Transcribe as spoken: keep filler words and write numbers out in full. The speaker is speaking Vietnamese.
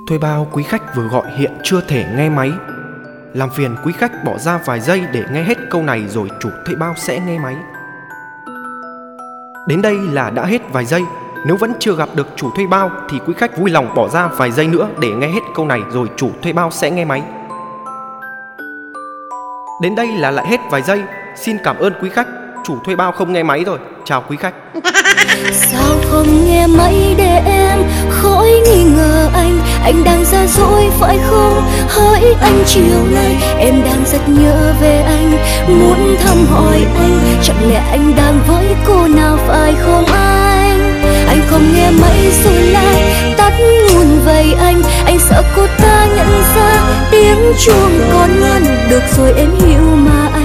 Thuê bao quý khách vừa gọi hiện chưa thể nghe máy. Làm phiền quý khách bỏ ra vài giây để nghe hết câu này rồi chủ thuê bao sẽ nghe máy. Đến đây là đã hết vài giây. Nếu vẫn chưa gặp được chủ thuê bao thì quý khách vui lòng bỏ ra vài giây nữa để nghe hết câu này rồi chủ thuê bao sẽ nghe máy. Đến đây là lại hết vài giây. Xin cảm ơn quý khách. Chủ thuê bao không nghe máy rồi. Chào quý khách. Sao không nghe máy để em khỏi nghi ngờ anh. Anh đang ra dối phải không? Hỡi anh chiều nay em đang rất nhớ về anh, muốn thăm hỏi anh. Chẳng lẽ anh đang với cô nào phải không anh? Anh không nghe máy rồi lại tắt nguồn vậy anh. Anh sợ cô ta nhận ra tiếng chuông còn ngân. Được rồi em hiểu mà anh.